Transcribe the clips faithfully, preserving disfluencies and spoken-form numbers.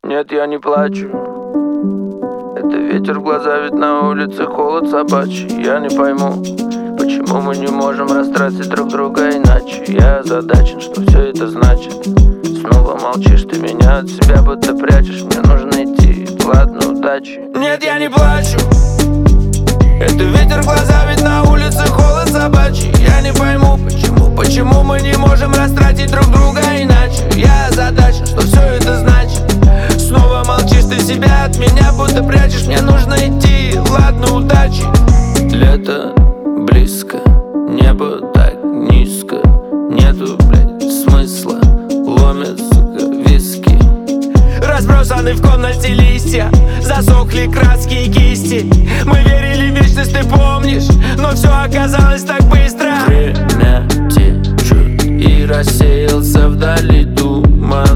Нет, я не плачу. Это ветер в глаза, ведь на улице холод собачий. Я не пойму, почему мы не можем растратить друг друга иначе. Я озадачен, что все это значит. Снова молчишь, ты меня от себя будто прячешь. Мне нужно идти, ладно, удачи. Нет, я не плачу. Это ветер в глаза, ведь на улице холод собачий. Я не пойму, почему, почему мы не можем растратить друг друга иначе. Я озадачен, что все это значит. Снова молчишь, ты себя от меня будто прячешь. Мне нужно идти, ладно, удачи. Лето близко, небо так низко. Нету, блядь, смысла, ломятся виски. Разбросаны в комнате листья, засохли краски и кисти. Мы верили в вечность, ты помнишь, но все оказалось так быстро. Время течет и рассеялся вдали туман.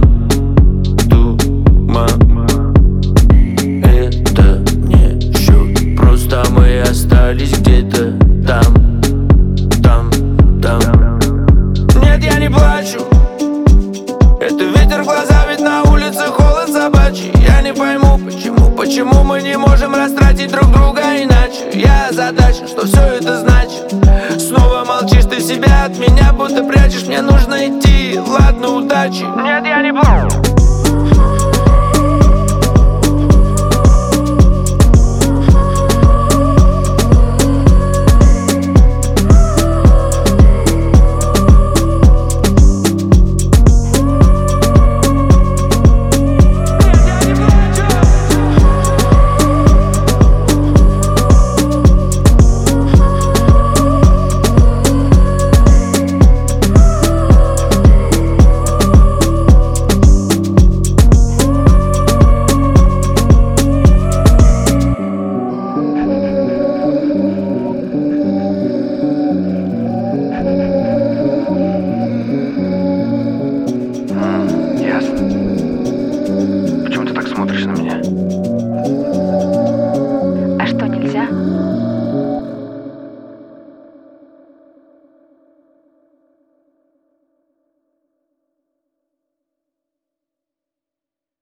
Это не счет, просто мы остались где-то там, там, там. Нет, я не плачу. Это ветер в глаза, ведь на улице холод собачий. Я не пойму, почему, почему мы не можем растратить друг друга иначе. Я озадачен, что все это значит. Снова молчишь, ты себя от меня будто прячешь. Мне нужно идти, ладно, удачи. Нет, я не плачу. Почему ты так смотришь на меня?